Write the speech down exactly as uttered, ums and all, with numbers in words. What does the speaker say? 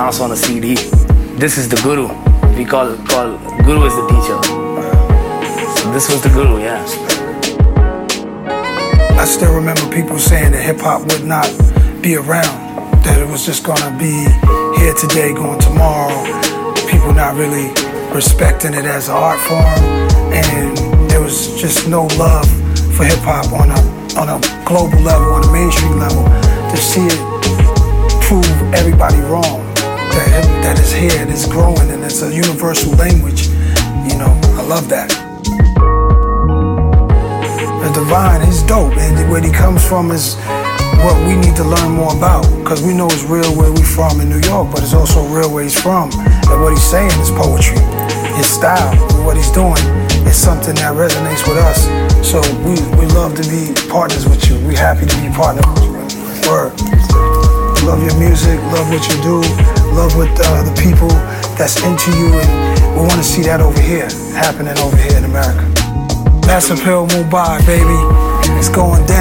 pronounce on a C D. This is the guru. We call call guru is the teacher. So this was the guru, yeah. I still remember people saying that hip hop would not be around, that it was just gonna be here today, going tomorrow. People not really respecting it as an art form, and there was just no love for hip hop on a on a global level, on a mainstream level. To see it prove everybody wrong, that it, that it's here, and it's growing, and it's a universal language. You know, I love that. The Divine, he's dope, and where he comes from is what we need to learn more about, because we know it's real where we from in New York, but it's also real where he's from, and what he's saying is poetry. His style, what he's doing is something that resonates with us. So we, we love to be partners with you. We're happy to be partners with you. Word. Love your music, love what you do, love with uh, the people that's into you, and we want to see that over here, happening over here in America. Massive Hill Mumbai, baby. It's going down.